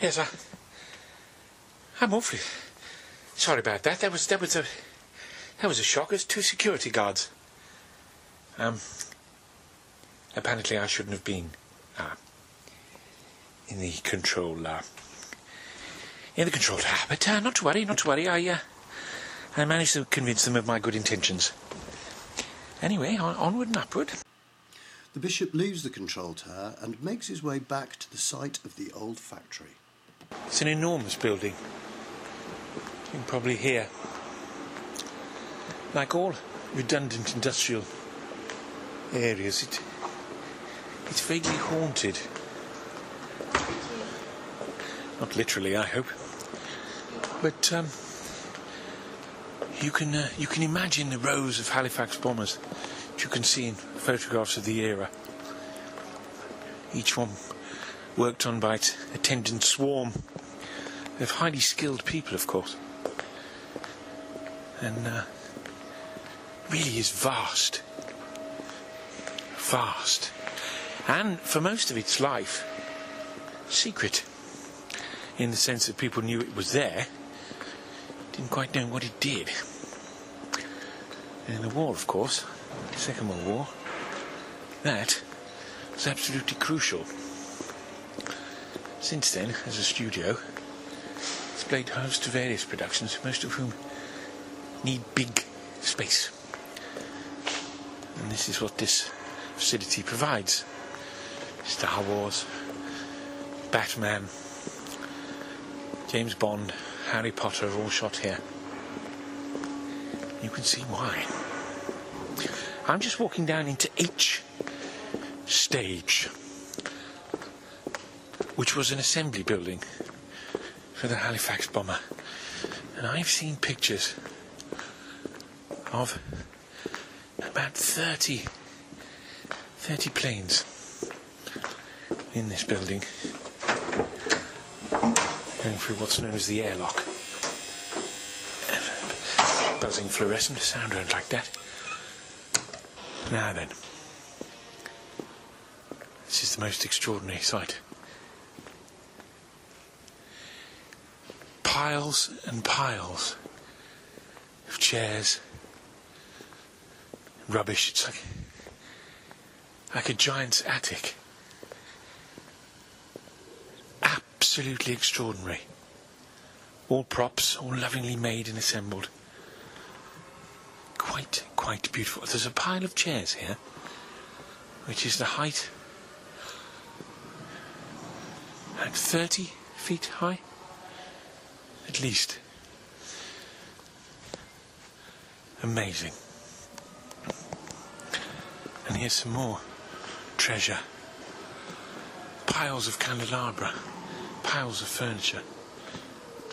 Yes, I'm awfully sorry about that. That was a shock. There's 2 security guards. Apparently I shouldn't have been in the control tower. But not to worry. I managed to convince them of my good intentions. Anyway, onward and upward. The bishop leaves the control tower and makes his way back to the site of the old factory. It's an enormous building. You can probably hear. Like all redundant industrial areas, it's vaguely haunted. Not literally, I hope. But you can imagine the rows of Halifax bombers that you can see in photographs of the era. Each one worked on by its attendant swarm of highly skilled people, of course. And really is vast. Vast. And for most of its life, secret. In the sense that people knew it was there, didn't quite know what it did. And in the war, of course, the Second World War, that was absolutely crucial. Since then, as a studio, it's played host to various productions, most of whom need big space. And this is what this facility provides. Star Wars, Batman, James Bond, Harry Potter are all shot here. You can see why. I'm just walking down into H stage, which was an assembly building for the Halifax bomber. And I've seen pictures of about 30 planes in this building, going through what's known as the airlock. Buzzing fluorescent, sound around like that. Now then, this is the most extraordinary sight. Piles and piles of chairs, rubbish. It's like a giant's attic. Absolutely extraordinary. All props, all lovingly made and assembled. Quite beautiful. There's a pile of chairs here, which is the height, like 30 feet high, at least. Amazing. And here's some more treasure. Piles of candelabra, piles of furniture.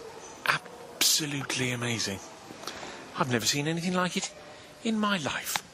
Absolutely amazing. I've never seen anything like it in my life.